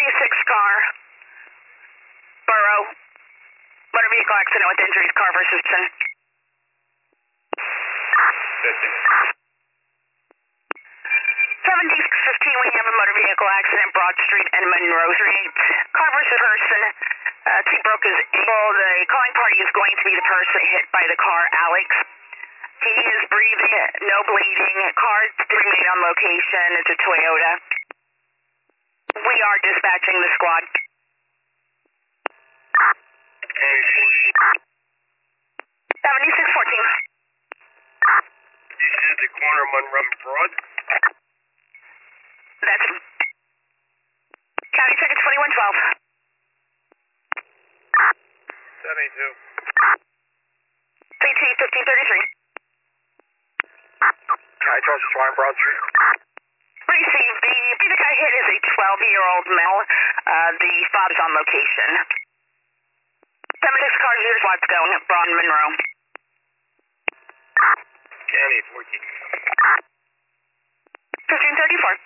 car. Borough. Motor vehicle accident with injuries, car versus person. 7615, we have a motor vehicle accident, Broad Street and Monroe Street. Car versus person. T broke his ankle. The calling party is going to be the person hit by the car, Alex. He is breathing, no bleeding. Car to remain on location. It's a Toyota. We are dispatching the squad. 7614. You said the corner of Monroe and Broad? That's County Ticket 2112. 72. CT 1533. County Charles Swine Broad Street. Received. The guy hit is a 12-year-old male. The fob's on location. 76 cars, here's what's going. Broad Monroe. County 14. 1534.